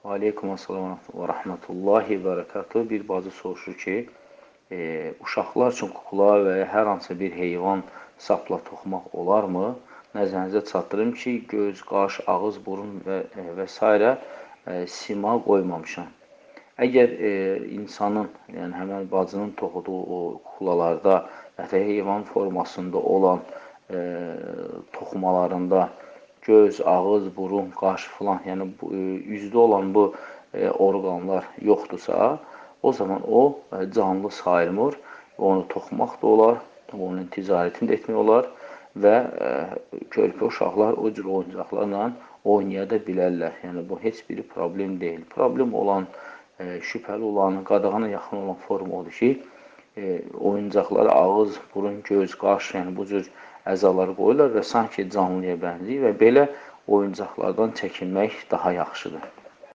Aleykum assalam və rəhmətullahi və bərəkatuhu. Bir bacı soruşur ki, uşaqlar üçün kukla və ya hər hansı bir heyvan sapla toxumaq olarmı? Nəzərinizə çatdırım ki, göz, qaş, ağız, burun və s. Sima qoymamışam. Əgər insanın, yəni həmən bacının toxuduğu o kuklalarda və heyvan formasında olan toxumalarında göz, ağız, burun, qaş filan, yəni üzdə olan bu orqanlar yoxdursa, o zaman o canlı sayılmır və onu toxumaq da olar, onun ticarətini də etmək olar və körpə uşaqlar o cür oyuncaqlarla oynaya da bilərlər. Yəni bu heç bir problem deyil. Problem olan, şübhəli olan, qadağana yaxın olan form odur ki, oyuncaqları ağız, burun, göz, qaş, yəni bu cür əzaları qoyurlar və sanki canlıya bənzəyir və belə oyuncaqlardan çəkinmək daha yaxşıdır.